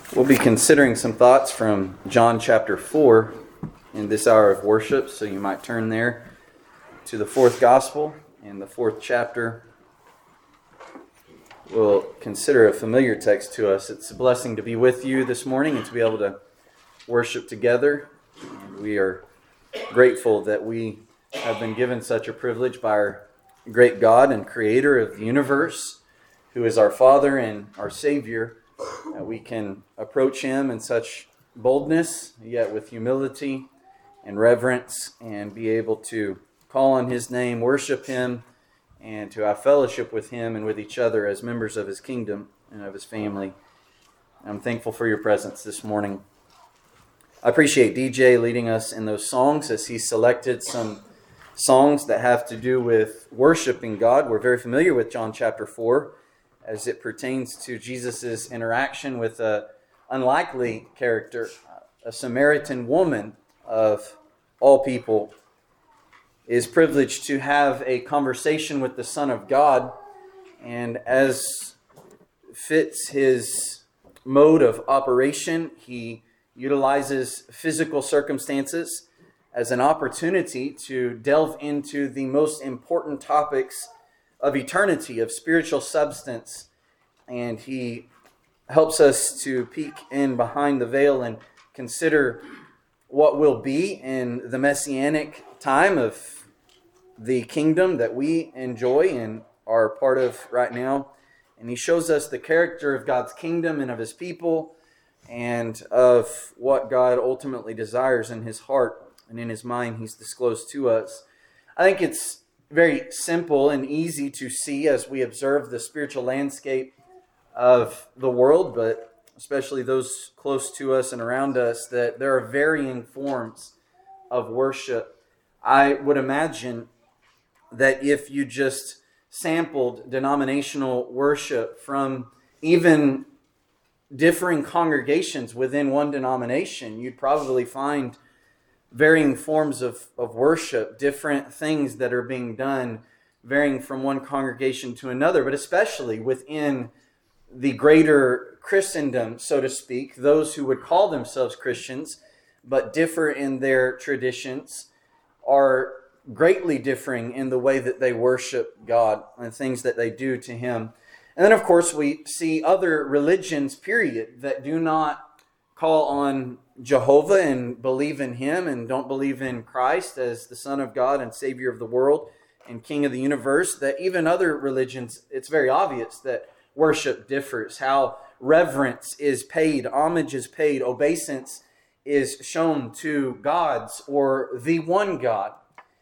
We'll be considering some thoughts from John chapter 4 in this hour of worship, so you might turn there to the fourth gospel in the fourth chapter. We'll consider a familiar text to us. It's a blessing to be with you this morning and to be able to worship together. And we are grateful that we have been given such a privilege by our great God and Creator of the universe, who is our Father and our Savior. We can approach Him in such boldness, yet with humility and reverence, and be able to call on His name, worship Him, and to have fellowship with Him and with each other as members of His kingdom and of His family. I'm thankful for your presence this morning. I appreciate DJ leading us in those songs as he selected some songs that have to do with worshiping God. We're very familiar with John chapter 4 as it pertains to Jesus' interaction with an unlikely character, a Samaritan woman of all people, is privileged to have a conversation with the Son of God, and as fits his mode of operation, he utilizes physical circumstances as an opportunity to delve into the most important topics of eternity, of spiritual substance, and he helps us to peek in behind the veil and consider what will be in the messianic time of the kingdom that we enjoy and are part of right now. And he shows us the character of God's kingdom and of His people and of what God ultimately desires in His heart and in His mind. He's disclosed to us. I think it's very simple and easy to see as we observe the spiritual landscape of the world, but especially those close to us and around us, that there are varying forms of worship. I would imagine that if you just sampled denominational worship from even differing congregations within one denomination, you'd probably find varying forms of worship, different things that are being done, varying from one congregation to another, but especially within the greater Christendom, so to speak, those who would call themselves Christians, but differ in their traditions, are greatly differing in the way that they worship God and things that they do to Him. And then, of course, we see other religions, period, that do not call on Jehovah and believe in Him and don't believe in Christ as the Son of God and Savior of the world and King of the universe, that even other religions, it's very obvious that worship differs, how reverence is paid, homage is paid, obeisance is shown to gods or the one God.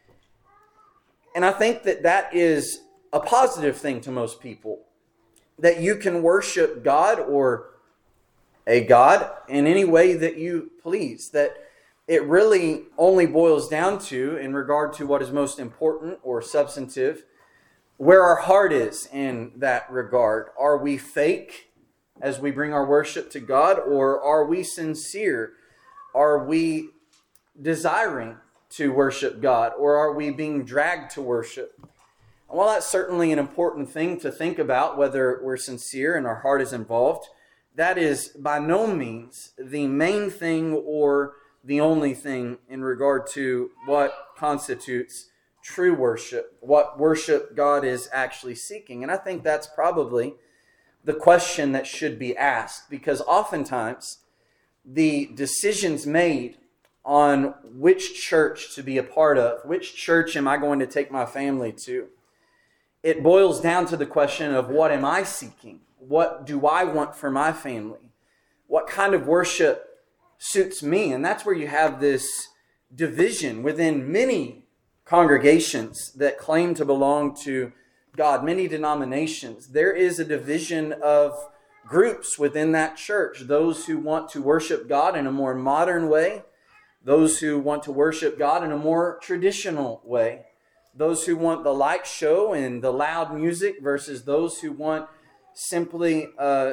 And I think that that is a positive thing to most people, that you can worship God or a God in any way that you please, that it really only boils down to, in regard to what is most important or substantive, where our heart is in that regard. Are we fake as we bring our worship to God, or are we sincere? Are we desiring to worship God, or are we being dragged to worship? And while that's certainly an important thing to think about, whether we're sincere and our heart is involved, that is by no means the main thing or the only thing in regard to what constitutes true worship, what worship God is actually seeking. And I think that's probably the question that should be asked, because oftentimes the decisions made on which church to be a part of, which church am I going to take my family to, it boils down to the question of what am I seeking? What do I want for my family? What kind of worship suits me? And that's where you have this division within many congregations that claim to belong to God, many denominations. There is a division of groups within that church. Those who want to worship God in a more modern way, those who want to worship God in a more traditional way, those who want the light show and the loud music versus those who want simply a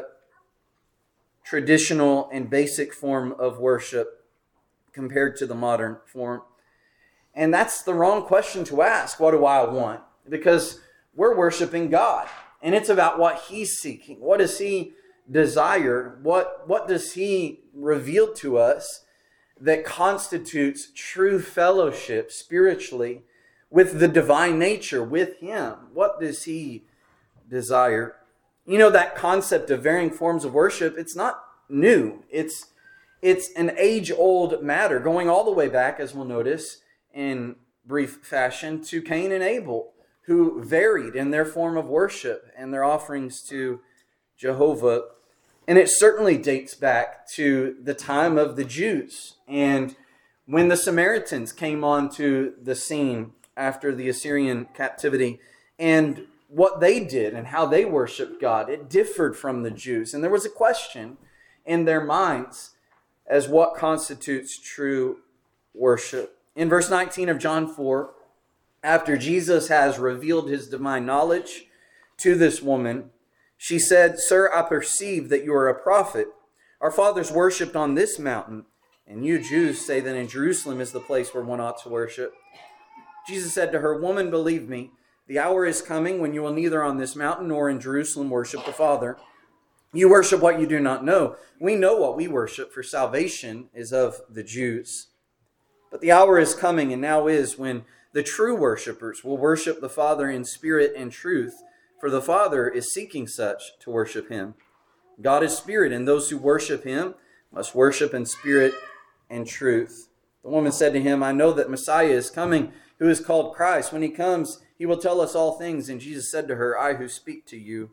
traditional and basic form of worship compared to the modern form. And that's the wrong question to ask. What do I want? Because we're worshiping God, and it's about what He's seeking. What does He desire? What does he reveal to us that constitutes true fellowship spiritually with the divine nature, with him? What does he desire? You know, that concept of varying forms of worship, it's not new. It's an age-old matter, going all the way back, as we'll notice in brief fashion, to Cain and Abel, who varied in their form of worship and their offerings to Jehovah. And it certainly dates back to the time of the Jews. And when the Samaritans came onto the scene after the Assyrian captivity, and what they did and how they worshiped God, it differed from the Jews. And there was a question in their minds as what constitutes true worship. In verse 19 of John 4, after Jesus has revealed his divine knowledge to this woman, she said, "Sir, I perceive that you are a prophet. Our fathers worshipped on this mountain, and you Jews say that in Jerusalem is the place where one ought to worship." Jesus said to her, "Woman, believe me, the hour is coming when you will neither on this mountain nor in Jerusalem worship the Father. You worship what you do not know. We know what we worship, for salvation is of the Jews. But the hour is coming, and now is, when the true worshipers will worship the Father in spirit and truth, for the Father is seeking such to worship him. God is spirit, and those who worship him must worship in spirit and truth." The woman said to him, "I know that Messiah is coming, who is called Christ. When he comes, he will tell us all things." And Jesus said to her, "I who speak to you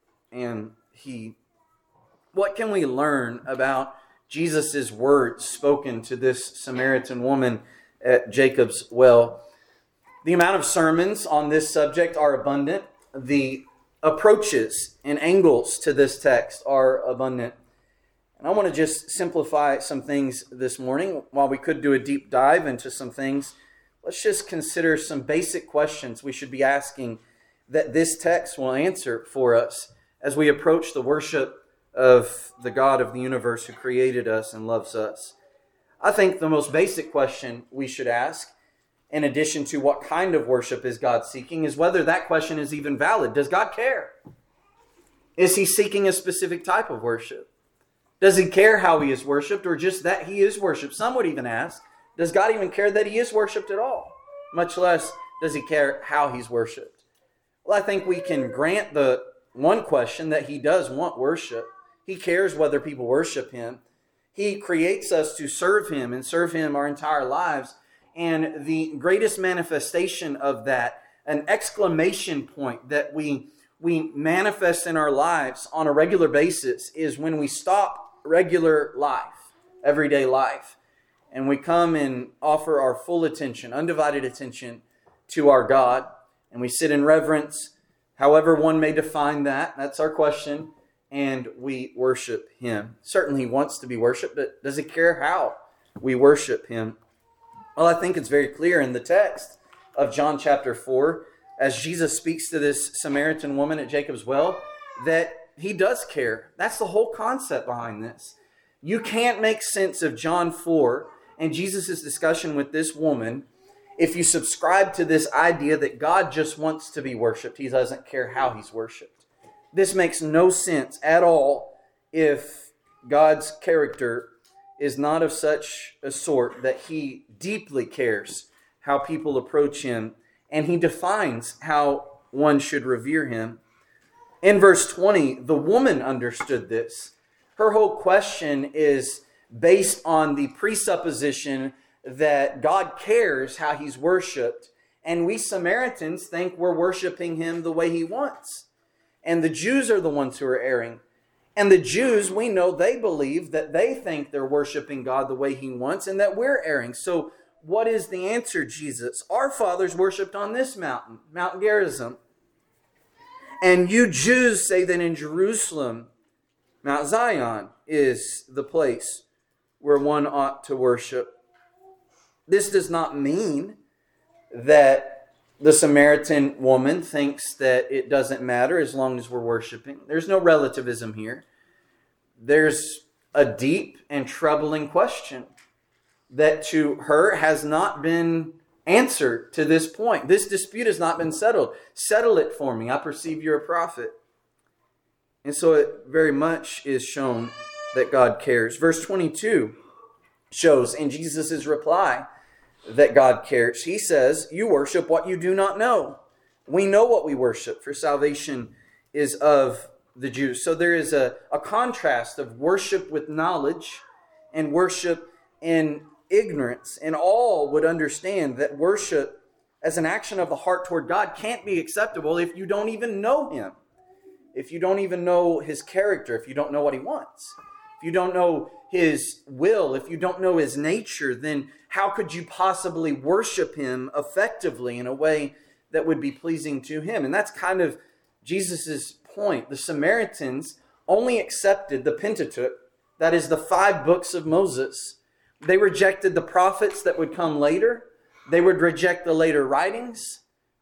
am he." What can we learn about Jesus' words spoken to this Samaritan woman at Jacob's well? The amount of sermons on this subject are abundant. The approaches and angles to this text are abundant. And I want to just simplify some things this morning. While we could do a deep dive into some things, let's just consider some basic questions we should be asking that this text will answer for us as we approach the worship of the God of the universe who created us and loves us. I think the most basic question we should ask, in addition to what kind of worship is God seeking, is whether that question is even valid. Does God care? Is he seeking a specific type of worship? Does he care how he is worshipped, or just that he is worshipped? Some would even ask, does God even care that he is worshipped at all? Much less, does he care how he's worshipped? Well, I think we can grant the one question that he does want worship. He cares whether people worship him. He creates us to serve him and serve him our entire lives. And the greatest manifestation of that, an exclamation point that we manifest in our lives on a regular basis, is when we stop regular life, everyday life, and we come and offer our full attention, undivided attention to our God, and we sit in reverence, however one may define that. That's our question. And we worship him. Certainly he wants to be worshipped, but does he care how we worship him? Well, I think it's very clear in the text of John chapter 4, as Jesus speaks to this Samaritan woman at Jacob's well, that he does care. That's the whole concept behind this. You can't make sense of John 4 and Jesus' discussion with this woman if you subscribe to this idea that God just wants to be worshipped. He doesn't care how he's worshipped. This makes no sense at all if God's character is not of such a sort that he deeply cares how people approach him, and he defines how one should revere him. In verse 20, the woman understood this. Her whole question is based on the presupposition that God cares how he's worshipped, and we Samaritans think we're worshiping him the way he wants. And the Jews are the ones who are erring. And the Jews, we know they believe that they think they're worshiping God the way he wants and that we're erring. So what is the answer, Jesus? Our fathers worshipped on this mountain, Mount Gerizim. And you Jews say that in Jerusalem, Mount Zion is the place where one ought to worship. This does not mean that the Samaritan woman thinks that it doesn't matter as long as we're worshiping. There's no relativism here. There's a deep and troubling question that to her has not been answered to this point. This dispute has not been settled. Settle it for me. I perceive you're a prophet. And so it very much is shown that God cares. Verse 22 shows in Jesus' reply that God cares. He says, you worship what you do not know. We know what we worship, for salvation is of the Jews. So there is a contrast of worship with knowledge and worship in ignorance. And all would understand that worship as an action of the heart toward God can't be acceptable if you don't even know Him. If you don't even know His character, if you don't know what He wants, if you don't know His will, if you don't know His nature, then how could you possibly worship Him effectively in a way that would be pleasing to Him? And that's kind of Jesus' point. The Samaritans only accepted the Pentateuch, that is the 5 books of Moses. They rejected the prophets that would come later. They would reject the later writings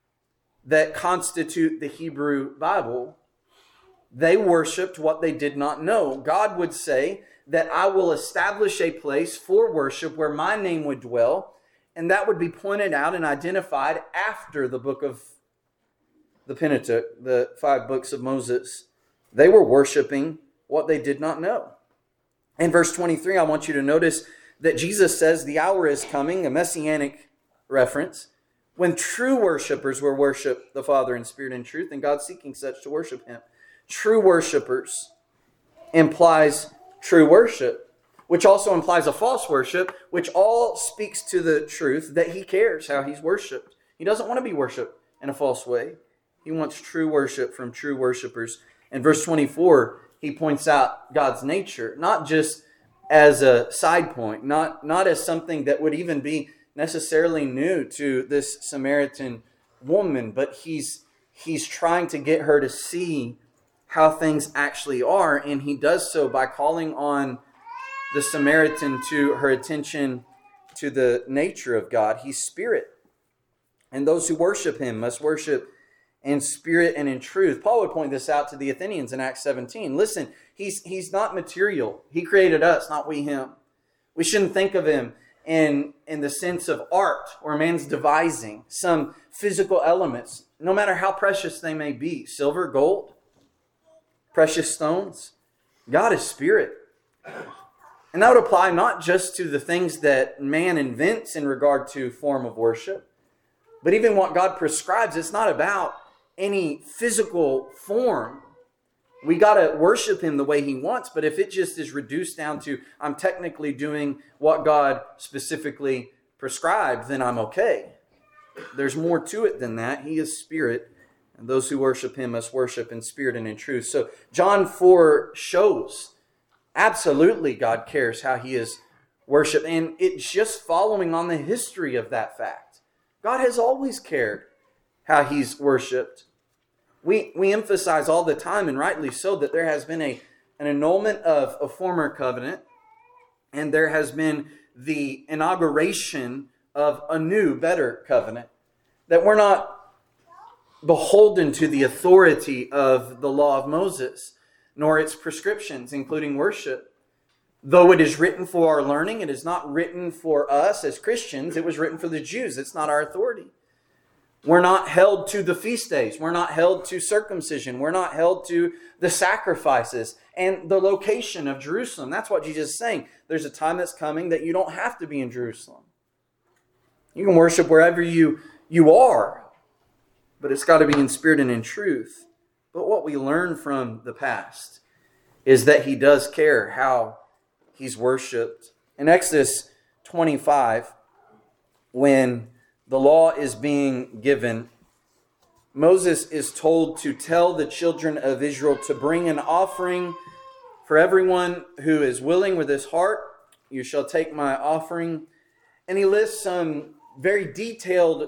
that constitute the Hebrew Bible. They worshipped what they did not know. God would say that I will establish a place for worship where my name would dwell, and that would be pointed out and identified after the book of the Pentateuch, the 5 books of Moses. They were worshiping what they did not know. In verse 23, I want you to notice that Jesus says the hour is coming, a messianic reference, when true worshipers will worship the Father in spirit and truth, and God's seeking such to worship Him. True worshipers implies true worship, which also implies a false worship, which all speaks to the truth that He cares how He's worshipped. He doesn't want to be worshipped in a false way. He wants true worship from true worshipers. In verse 24, He points out God's nature, not just as a side point, not as something that would even be necessarily new to this Samaritan woman, but he's trying to get her to see how things actually are, and He does so by calling on the Samaritan to her attention to the nature of God. He's spirit, and those who worship Him must worship in spirit and in truth. Paul would point this out to the Athenians in Acts 17. Listen, he's not material. He created us, not we Him. We shouldn't think of Him in the sense of art or man's devising, some physical elements, no matter how precious they may be, silver, gold, precious stones. God is spirit. And that would apply not just to the things that man invents in regard to form of worship, but even what God prescribes. It's not about any physical form. We got to worship Him the way He wants, but if it just is reduced down to I'm technically doing what God specifically prescribed, then I'm okay. There's more to it than that. He is spirit, and those who worship Him must worship in spirit and in truth. So John 4 shows absolutely God cares how He is worshiped, and it's just following on the history of that fact. God has always cared how He's worshiped. We emphasize all the time, and rightly so, that there has been an annulment of a former covenant, and there has been the inauguration of a new, better covenant. That we're not beholden to the authority of the law of Moses, nor its prescriptions, including worship. Though it is written for our learning, it is not written for us as Christians. It was written for the Jews. It's not our authority. We're not held to the feast days. We're not held to circumcision. We're not held to the sacrifices and the location of Jerusalem. That's what Jesus is saying. There's a time that's coming that you don't have to be in Jerusalem. You can worship wherever you are, but it's got to be in spirit and in truth. But what we learn from the past is that He does care how He's worshipped. In Exodus 25, when the law is being given, Moses is told to tell the children of Israel to bring an offering for everyone who is willing with his heart. You shall take my offering. And he lists some very detailed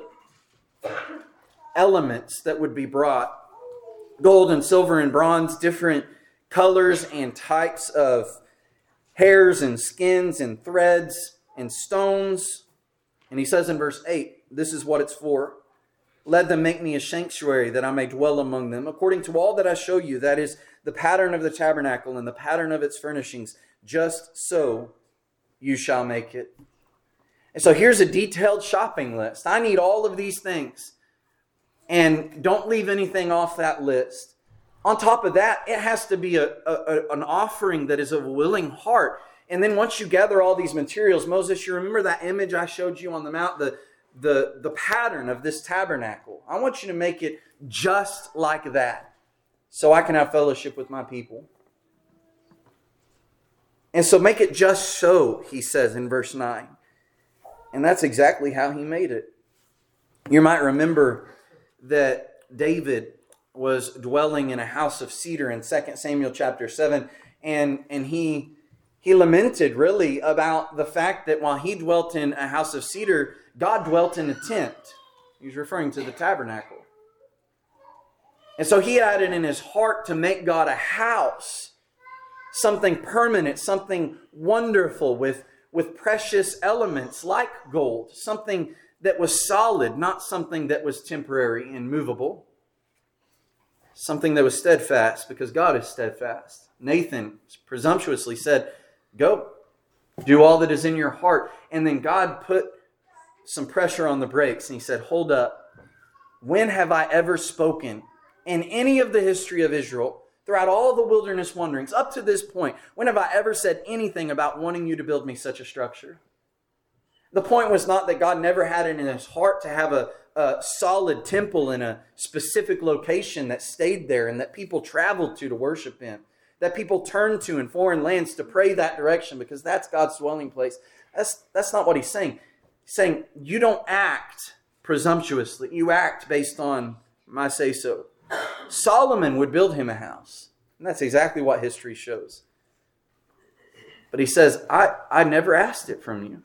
elements that would be brought. Gold and silver and bronze, different colors and types of hairs and skins and threads and stones. And he says in verse 8, this is what it's for. Let them make me a sanctuary that I may dwell among them, according to all that I show you. That is the pattern of the tabernacle and the pattern of its furnishings. Just so you shall make it. And so here's a detailed shopping list. I need all of these things. And don't leave anything off that list. On top of that, it has to be an offering that is of a willing heart. And then once you gather all these materials, Moses, you remember that image I showed you on the mount, the pattern of this tabernacle. I want you to make it just like that so I can have fellowship with my people. And so make it just so, he says in verse 9. And that's exactly how he made it. You might remember that David was dwelling in a house of cedar in 2 Samuel chapter 7. And he lamented really about the fact that while he dwelt in a house of cedar, God dwelt in a tent. He's referring to the tabernacle. And so he had it in his heart to make God a house, something permanent, something wonderful with precious elements like gold, something that was solid, not something that was temporary and movable, something that was steadfast, because God is steadfast. Nathan presumptuously said, "Go, do all that is in your heart." And then God put some pressure on the brakes and he said, "Hold up. When have I ever spoken in any of the history of Israel, throughout all the wilderness wanderings, up to this point, when have I ever said anything about wanting you to build me such a structure?" The point was not that God never had it in his heart to have a solid temple in a specific location that stayed there and that people traveled to worship in, that people turned to in foreign lands to pray that direction because that's God's dwelling place. That's not what he's saying. He's saying you don't act presumptuously. You act based on my say-so. Solomon would build him a house. And that's exactly what history shows. But he says, I never asked it from you.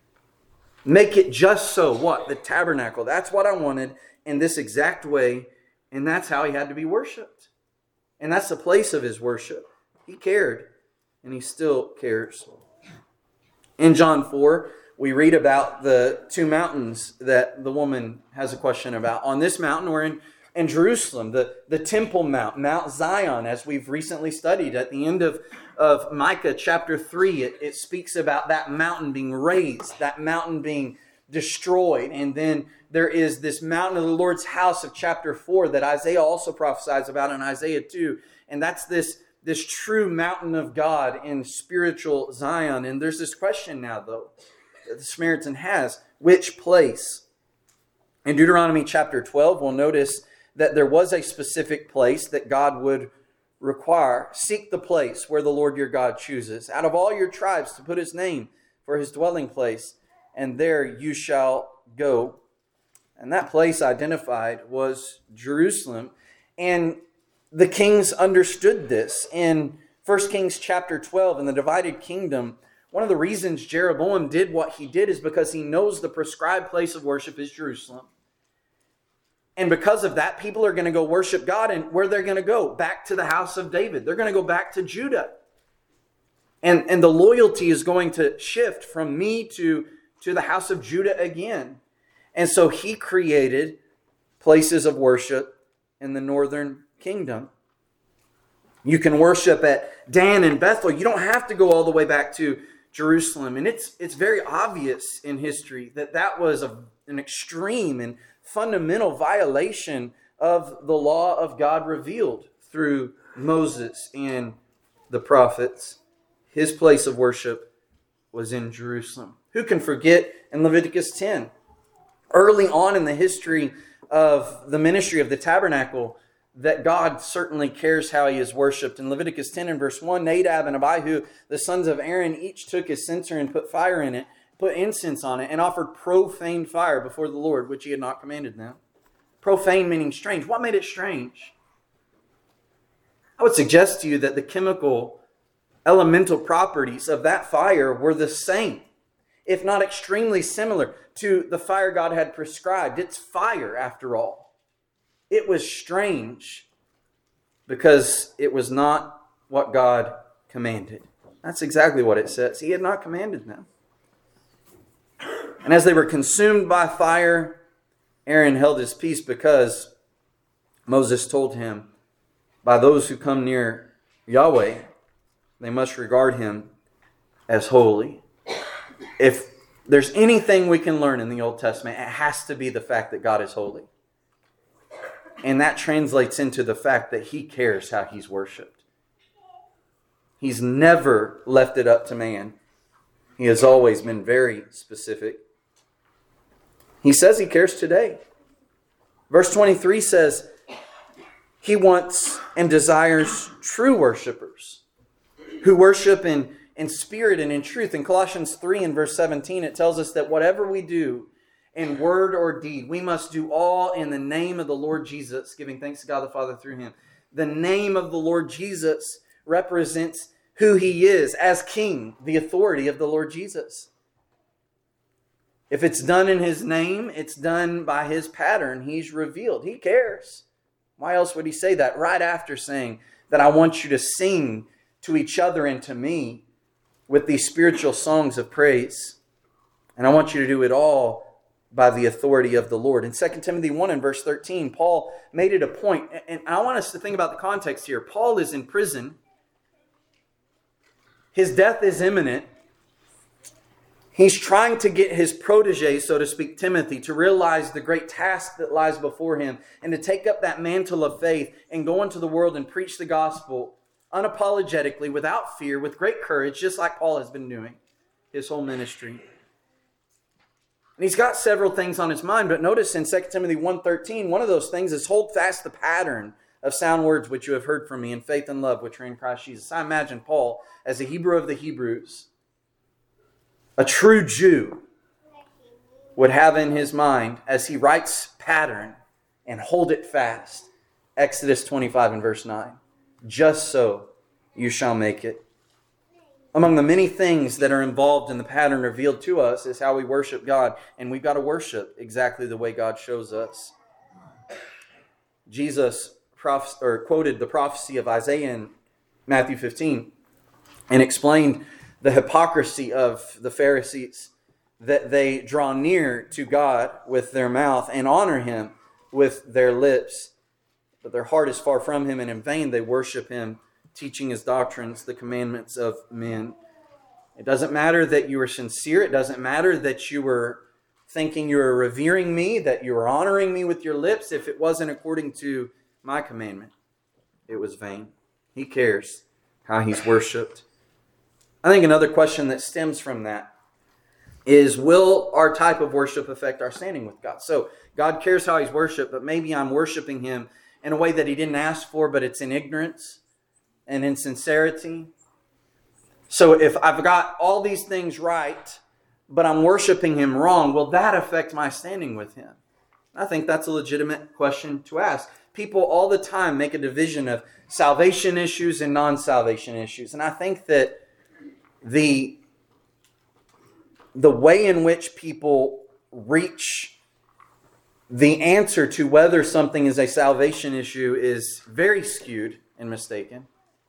Make it just so. What? The tabernacle. That's what I wanted in this exact way. And that's how he had to be worshipped. And that's the place of his worship. He cared. And he still cares. In John 4, we read about the two mountains that the woman has a question about. On this mountain, we're in Jerusalem, the Temple Mount, Mount Zion, as we've recently studied. At the end of Micah chapter 3, it speaks about that mountain being razed, that mountain being destroyed. And then there is this mountain of the Lord's house of chapter 4 that Isaiah also prophesies about in Isaiah 2. And that's this true mountain of God in spiritual Zion. And there's this question now, though, that the Samaritan has. Which place? In Deuteronomy chapter 12, we'll notice that there was a specific place that God would require. Seek the place where the Lord your God chooses out of all your tribes to put his name for his dwelling place, and there you shall go. And that place identified was Jerusalem. And the kings understood this. In 1 Kings chapter 12, in the divided kingdom, one of the reasons Jeroboam did what he did is because he knows the prescribed place of worship is Jerusalem. And because of that, people are going to go worship God. And where they're going to go? Back to the house of David. They're going to go back to Judah. And the loyalty is going to shift from me to the house of Judah again. And so he created places of worship in the northern kingdom. You can worship at Dan and Bethel. You don't have to go all the way back to Jerusalem. And it's very obvious in history that was an extreme and fundamental violation of the law of God revealed through Moses and the prophets. His place of worship was in Jerusalem. Who can forget in Leviticus 10? Early on in the history of the ministry of the tabernacle, that God certainly cares how he is worshipped. In Leviticus 10 and verse 1, Nadab and Abihu, the sons of Aaron, each took his censer and put fire in it, put incense on it, and offered profane fire before the Lord, which he had not commanded them. Profane meaning strange. What made it strange? I would suggest to you that the chemical, elemental properties of that fire were the same, if not extremely similar, to the fire God had prescribed. It's fire, after all. It was strange because it was not what God commanded. That's exactly what it says. He had not commanded them. And as they were consumed by fire, Aaron held his peace because Moses told him, by those who come near Yahweh, they must regard him as holy. If there's anything we can learn in the Old Testament, it has to be the fact that God is holy. And that translates into the fact that He cares how He's worshiped. He's never left it up to man. He has always been very specific. He says He cares today. Verse 23 says, He wants and desires true worshipers who worship in spirit and in truth. In Colossians 3 and verse 17, it tells us that whatever we do in word or deed, we must do all in the name of the Lord Jesus, giving thanks to God the Father through Him. The name of the Lord Jesus represents who He is as King, the authority of the Lord Jesus. If it's done in His name, it's done by His pattern. He's revealed. He cares. Why else would He say that right after saying that I want you to sing to each other and to me with these spiritual songs of praise? And I want you to do it all by the authority of the Lord. In 2 Timothy 1 and verse 13, Paul made it a point. And I want us to think about the context here. Paul is in prison. His death is imminent. He's trying to get his protege, so to speak, Timothy, to realize the great task that lies before him and to take up that mantle of faith and go into the world and preach the gospel unapologetically, without fear, with great courage, just like Paul has been doing his whole ministry. And he's got several things on his mind, but notice in 2 Timothy 1:13, one of those things is hold fast the pattern of sound words which you have heard from me in faith and love which are in Christ Jesus. I imagine Paul, as a Hebrew of the Hebrews, a true Jew, would have in his mind, as he writes pattern and hold it fast, Exodus 25 and verse 9. Just so you shall make it. Among the many things that are involved in the pattern revealed to us is how we worship God. And we've got to worship exactly the way God shows us. Jesus quoted the prophecy of Isaiah in Matthew 15 and explained the hypocrisy of the Pharisees, that they draw near to God with their mouth and honor Him with their lips, but their heart is far from Him, and in vain they worship Him, teaching His doctrines, the commandments of men. It doesn't matter that you were sincere. It doesn't matter that you were thinking you were revering me, that you were honoring me with your lips. If it wasn't according to my commandment, it was vain. He cares how He's worshipped. I think another question that stems from that is, will our type of worship affect our standing with God? So God cares how He's worshipped, but maybe I'm worshiping Him in a way that He didn't ask for, but it's in ignorance and in sincerity. So if I've got all these things right, but I'm worshiping Him wrong, will that affect my standing with Him? I think that's a legitimate question to ask. People all the time make a division of salvation issues and non-salvation issues. And I think that the way in which people reach the answer to whether something is a salvation issue is very skewed and mistaken.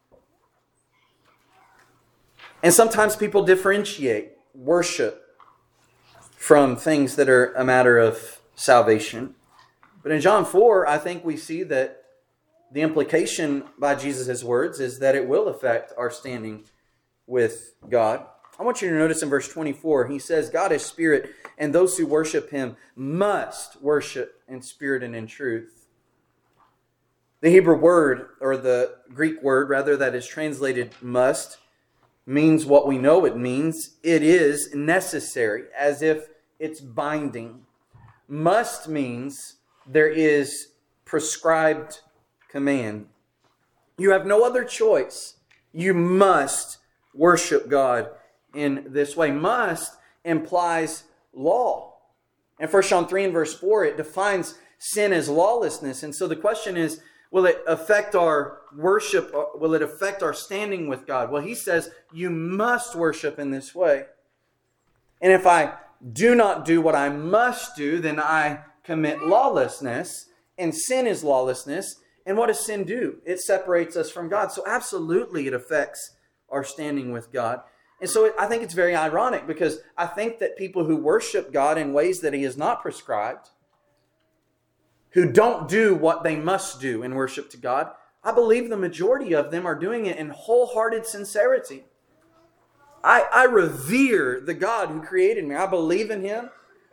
And sometimes people differentiate worship from things that are a matter of salvation. But in John 4, I think we see that the implication by Jesus' words is that it will affect our standing with God. I want you to notice in verse 24, he says, God is spirit, and those who worship Him must worship in spirit and in truth. The Hebrew word, or the Greek word, rather, that is translated must, means what we know it means. It is necessary, as if it's binding. Must means there is prescribed command. You have no other choice. You must worship God in this way. Must implies law. In 1 John 3 and verse 4, it defines sin as lawlessness. And so the question is, will it affect our worship? Will it affect our standing with God? Well, he says, you must worship in this way. And if I do not do what I must do, then I commit lawlessness. And sin is lawlessness. And what does sin do? It separates us from God. So absolutely it affects our standing with God. And so I think it's very ironic, because I think that people who worship God in ways that He has not prescribed, who don't do what they must do in worship to God, I believe the majority of them are doing it in wholehearted sincerity. I revere the God who created me. I believe in Him.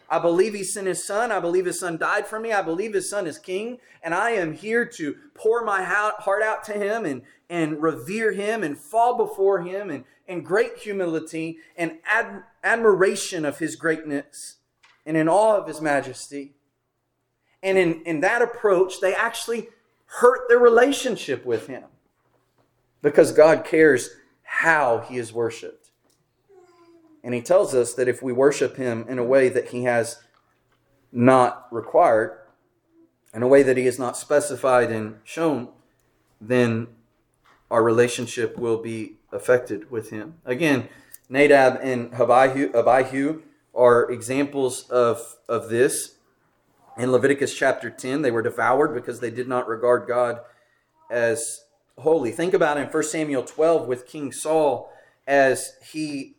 I believe He sent His Son. I believe His Son died for me. I believe His Son is King. And I am here to pour my heart out to Him and revere Him and fall before Him in great humility and admiration of His greatness and in awe of His majesty. And in that approach, they actually hurt their relationship with Him because God cares how He is worshipped. And He tells us that if we worship Him in a way that He has not required, in a way that He has not specified and shown, then our relationship will be affected with Him. Again, Nadab and Abihu are examples of this. In Leviticus chapter 10, they were devoured because they did not regard God as holy. Think about in 1 Samuel 12 with King Saul as he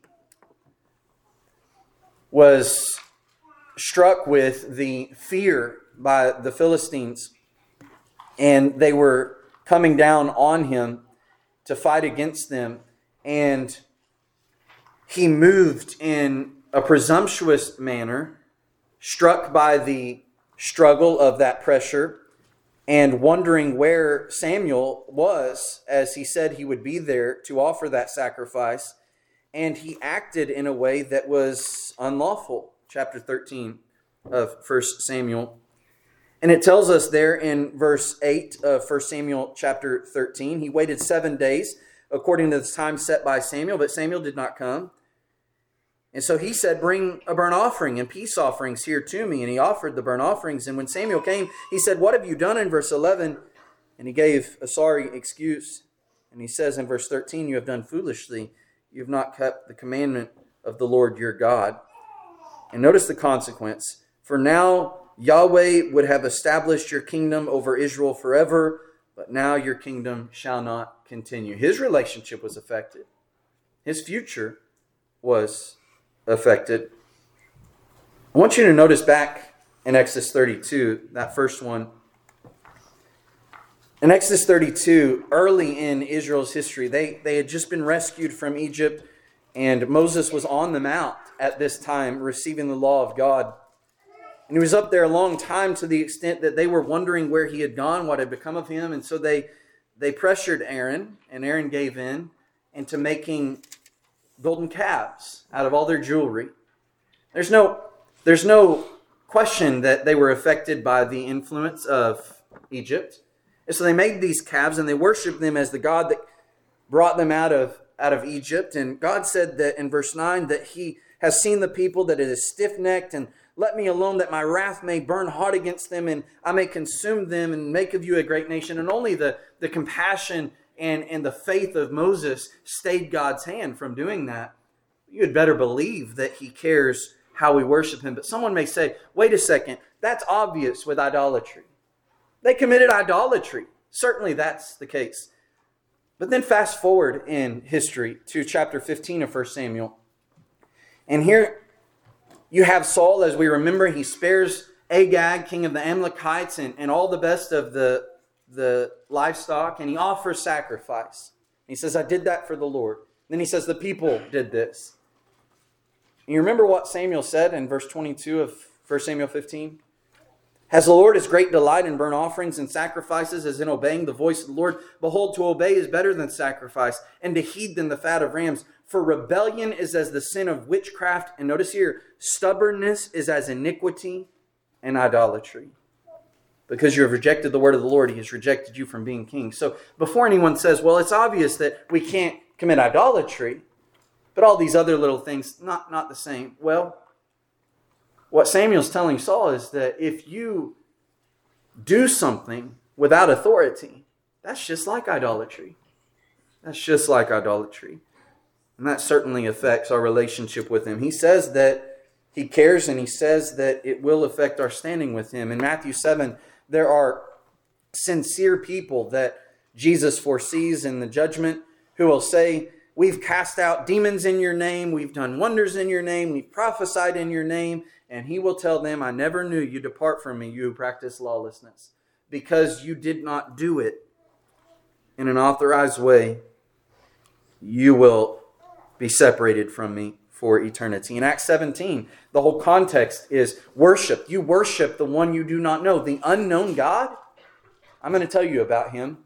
was struck with the fear by the Philistines, and they were coming down on him to fight against them, and he moved in a presumptuous manner, struck by the struggle of that pressure, and wondering where Samuel was, as he said he would be there to offer that sacrifice. And he acted in a way that was unlawful. Chapter 13 of 1 Samuel. And it tells us there in verse 8 of 1 Samuel chapter 13, he waited 7 days according to the time set by Samuel, but Samuel did not come. And so he said, bring a burnt offering and peace offerings here to me. And he offered the burnt offerings. And when Samuel came, he said, what have you done in verse 11? And he gave a sorry excuse. And he says in verse 13, you have done foolishly. You have not kept the commandment of the Lord your God. And notice the consequence. For now Yahweh would have established your kingdom over Israel forever, but now your kingdom shall not continue. His relationship was affected. His future was affected. I want you to notice back in Exodus 32, that first one. In Exodus 32, early in Israel's history, they had just been rescued from Egypt, and Moses was on the mount at this time receiving the law of God. And he was up there a long time to the extent that they were wondering where he had gone, what had become of him. And so they pressured Aaron, and Aaron gave in into making golden calves out of all their jewelry. There's no question that they were affected by the influence of Egypt. And so they made these calves and they worshiped them as the God that brought them out of Egypt. And God said that in verse 9 that He has seen the people, that it is stiff-necked, and let me alone that my wrath may burn hot against them, and I may consume them and make of you a great nation. And only the compassion and the faith of Moses stayed God's hand from doing that. You had better believe that He cares how we worship Him. But someone may say, wait a second, that's obvious with idolatry. They committed idolatry. Certainly that's the case. But then fast forward in history to chapter 15 of 1 Samuel. And here you have Saul, as we remember, he spares Agag, king of the Amalekites, and all the best of the livestock, and he offers sacrifice. He says, I did that for the Lord. Then he says, the people did this. And you remember what Samuel said in verse 22 of 1 Samuel 15? Has the Lord his great delight in burnt offerings and sacrifices as in obeying the voice of the Lord? Behold, to obey is better than sacrifice, and to heed than the fat of rams. For rebellion is as the sin of witchcraft. And notice here, stubbornness is as iniquity and idolatry. Because you have rejected the word of the Lord, He has rejected you from being king. So before anyone says, well, it's obvious that we can't commit idolatry, but all these other little things, not the same. Well, what Samuel's telling Saul is that if you do something without authority, that's just like idolatry. That's just like idolatry. And that certainly affects our relationship with Him. He says that He cares, and He says that it will affect our standing with Him. In Matthew 7, there are sincere people that Jesus foresees in the judgment who will say, we've cast out demons in your name, we've done wonders in your name, we've prophesied in your name. And He will tell them, I never knew you. Depart from me, you who practice lawlessness. Because you did not do it in an authorized way, you will be separated from me for eternity. In Acts 17, the whole context is worship. You worship the one you do not know, the unknown God. I'm going to tell you about him.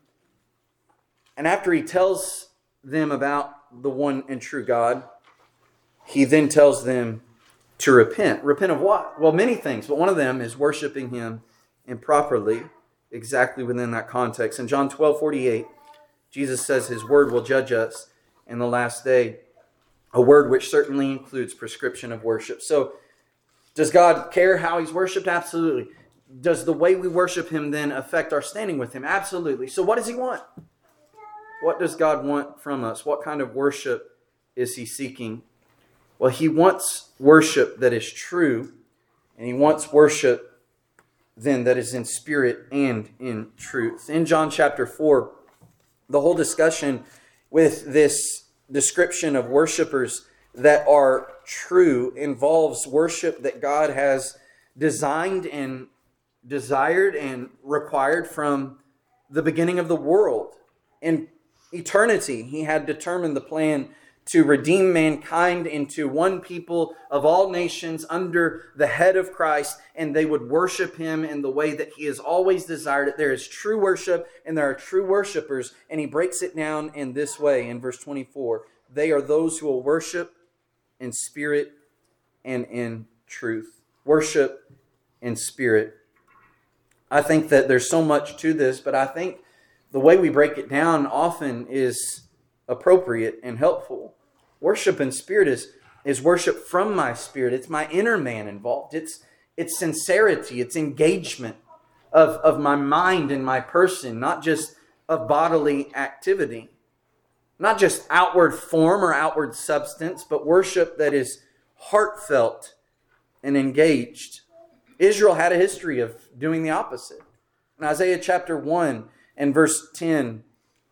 And after he tells them about the one and true God, he then tells them to repent. Repent of what? Well, many things, but one of them is worshiping him improperly, exactly within that context. In John 12:48, Jesus says his word will judge us in the last day, a word which certainly includes prescription of worship. So, does God care how he's worshipped? Absolutely. Does the way we worship him then affect our standing with him? Absolutely. So what does he want? What does God want from us? What kind of worship is he seeking? Well, he wants worship that is true, and he wants worship then that is in spirit and in truth. In John chapter 4, the whole discussion with this description of worshipers that are true involves worship that God has designed and desired and required from the beginning of the world. In eternity, he had determined the plan to redeem mankind into one people of all nations under the head of Christ, and they would worship him in the way that he has always desired it. There is true worship, and there are true worshipers, and he breaks it down in this way in verse 24. They are those who will worship in spirit and in truth. Worship in spirit. I think that there's so much to this, but I think the way we break it down often is appropriate and helpful. Worship in spirit is worship from my spirit. It's my inner man involved. It's sincerity. It's engagement of my mind and my person, not just of bodily activity. Not just outward form or outward substance, but worship that is heartfelt and engaged. Israel had a history of doing the opposite. In Isaiah chapter 1 and verse 10,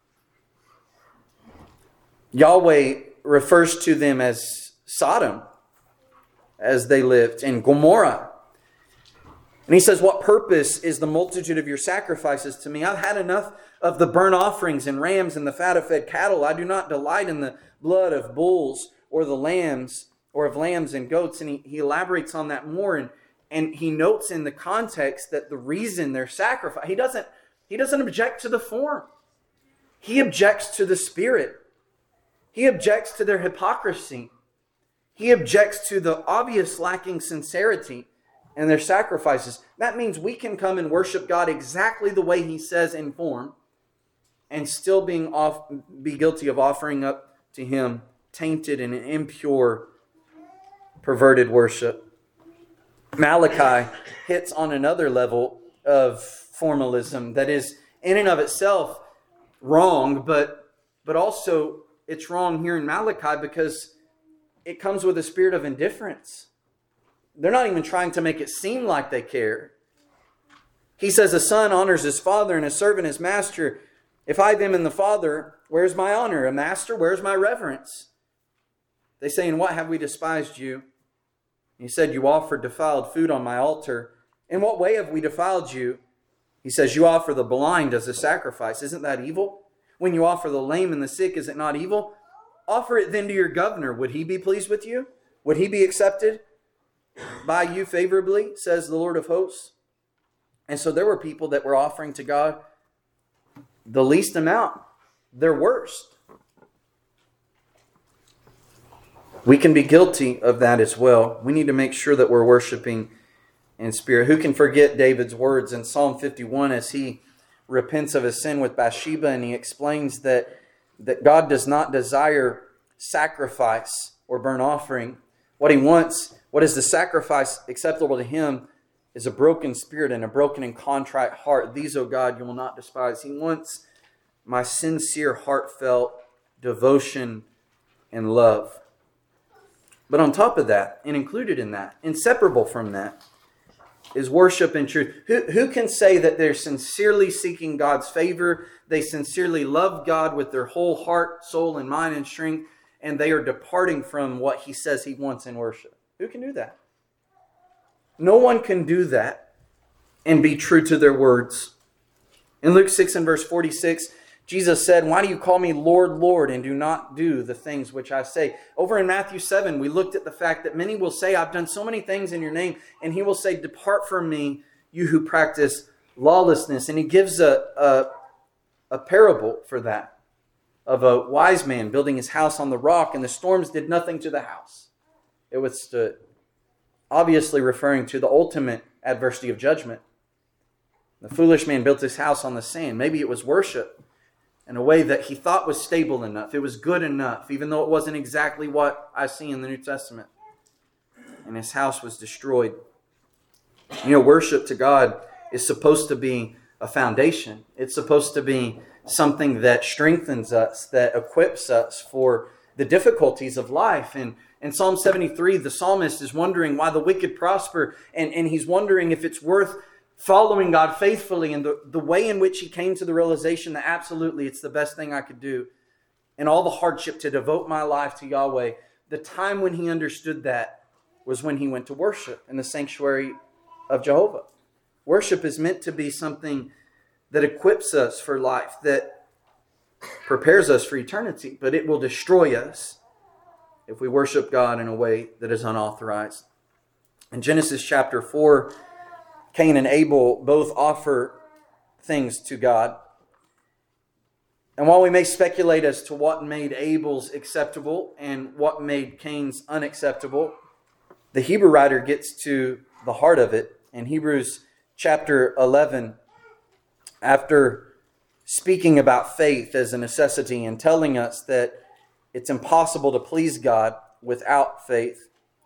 Yahweh refers to them as Sodom as they lived, and Gomorrah. And he says, what purpose is the multitude of your sacrifices to me? I've had enough of the burnt offerings and rams and the fat of fed cattle. I do not delight in the blood of bulls or the lambs or of lambs and goats. And he elaborates on that more. And he notes in the context that the reason they're sacrificed, he doesn't object to the form. He objects to the spirit. He objects to their hypocrisy. He objects to the obvious lacking sincerity in their sacrifices. That means we can come and worship God exactly the way he says in form and still be guilty of offering up to him tainted and impure, perverted worship. Malachi hits on another level of formalism that is in and of itself wrong, but also it's wrong here in Malachi because it comes with a spirit of indifference. They're not even trying to make it seem like they care. He says, a son honors his father and a servant his master. If I then am the father, where's my honor? A master, where's my reverence? They say, in what have we despised you? He said, you offered defiled food on my altar. In what way have we defiled you? He says, you offer the blind as a sacrifice. Isn't that evil? When you offer the lame and the sick, is it not evil? Offer it then to your governor. Would he be pleased with you? Would he be accepted by you favorably, says the Lord of hosts? And so there were people that were offering to God the least amount, their worst. We can be guilty of that as well. We need to make sure that we're worshiping in spirit. Who can forget David's words in Psalm 51 as he repents of his sin with Bathsheba, and he explains that God does not desire sacrifice or burnt offering. What he wants, what is the sacrifice acceptable to him, is a broken spirit and a broken and contrite heart. These, O God, you will not despise. He wants my sincere, heartfelt devotion and love. But on top of that, and included in that, inseparable from that, is worship in truth. Who can say that they're sincerely seeking God's favor, they sincerely love God with their whole heart, soul, and mind and strength, and they are departing from what he says he wants in worship? Who can do that? No one can do that and be true to their words. In Luke 6 and verse 46, Jesus said, "Why do you call me Lord, Lord, and do not do the things which I say?" Over in Matthew 7, we looked at the fact that many will say, "I've done so many things in your name." And he will say, "Depart from me, you who practice lawlessness." And he gives a parable for that, of a wise man building his house on the rock, and the storms did nothing to the house. It withstood. Obviously referring to the ultimate adversity of judgment. The foolish man built his house on the sand. Maybe it was worship in a way that he thought was stable enough. It was good enough, even though it wasn't exactly what I see in the New Testament. And his house was destroyed. Worship to God is supposed to be a foundation. It's supposed to be something that strengthens us, that equips us for the difficulties of life. And in Psalm 73, the psalmist is wondering why the wicked prosper, and he's wondering if it's worth following God faithfully, and the way in which he came to the realization that absolutely it's the best thing I could do in all the hardship to devote my life to Yahweh. The time when he understood that was when he went to worship in the sanctuary of Jehovah. Worship is meant to be something that equips us for life, that prepares us for eternity, but it will destroy us if we worship God in a way that is unauthorized. In Genesis chapter 4, Cain and Abel both offer things to God. And while we may speculate as to what made Abel's acceptable and what made Cain's unacceptable, the Hebrew writer gets to the heart of it. In Hebrews chapter 11, after speaking about faith as a necessity and telling us that it's impossible to please God without faith,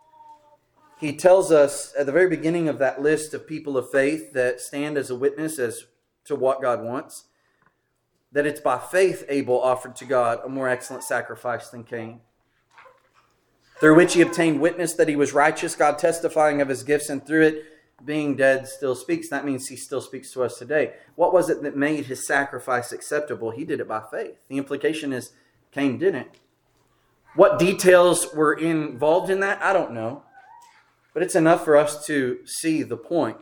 he tells us at the very beginning of that list of people of faith that stand as a witness as to what God wants, that it's by faith Abel offered to God a more excellent sacrifice than Cain, through which he obtained witness that he was righteous, God testifying of his gifts, and through it, being dead, still speaks. That means he still speaks to us today. What was it that made his sacrifice acceptable? He did it by faith. The implication is Cain didn't. What details were involved in that, I don't know. But it's enough for us to see the point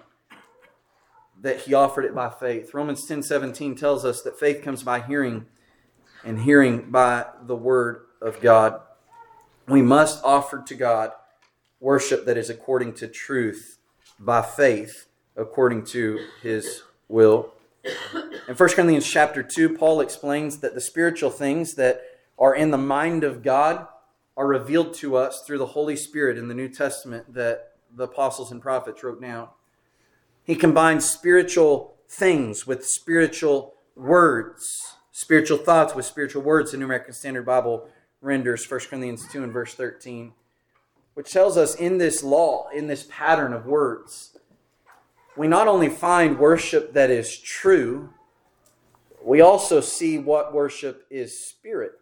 that he offered it by faith. Romans 10:17 tells us that faith comes by hearing, and hearing by the word of God. We must offer to God worship that is according to truth, by faith, according to his will. In 1 Corinthians chapter 2, Paul explains that the spiritual things that are in the mind of God are revealed to us through the Holy Spirit in the New Testament that the apostles and prophets wrote down. He combines spiritual things with spiritual words, spiritual thoughts with spiritual words. The New American Standard Bible renders 1 Corinthians 2 and verse 13, which tells us in this law, in this pattern of words, we not only find worship that is true, we also see what worship is spirit.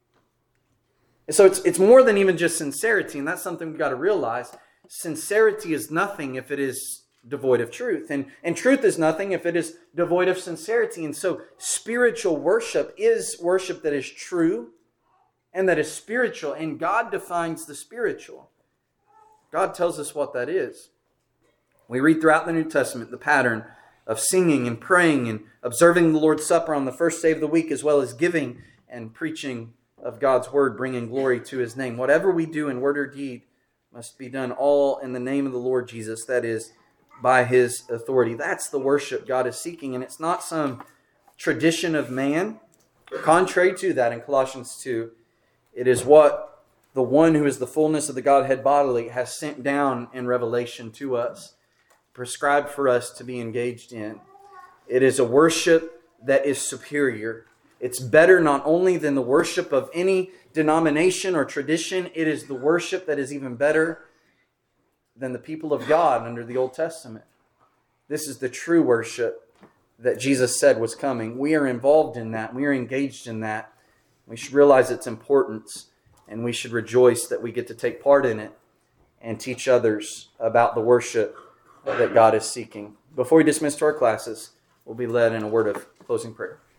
And so it's more than even just sincerity, and that's something we've got to realize. Sincerity is nothing if it is devoid of truth, and truth is nothing if it is devoid of sincerity. And so spiritual worship is worship that is true and that is spiritual, and God defines the spiritual. God tells us what that is. We read throughout the New Testament the pattern of singing and praying and observing the Lord's Supper on the first day of the week, as well as giving and preaching of God's word, bringing glory to his name. Whatever we do in word or deed must be done all in the name of the Lord Jesus, that is, by his authority. That's the worship God is seeking, and it's not some tradition of man. Contrary to that, in Colossians 2, it is what the one who is the fullness of the Godhead bodily has sent down in revelation to us, prescribed for us to be engaged in. It is a worship that is superior. It's better not only than the worship of any denomination or tradition, it is the worship that is even better than the people of God under the Old Testament. This is the true worship that Jesus said was coming. We are involved in that. We are engaged in that. We should realize its importance, and we should rejoice that we get to take part in it and teach others about the worship that God is seeking. Before we dismiss to our classes, we'll be led in a word of closing prayer.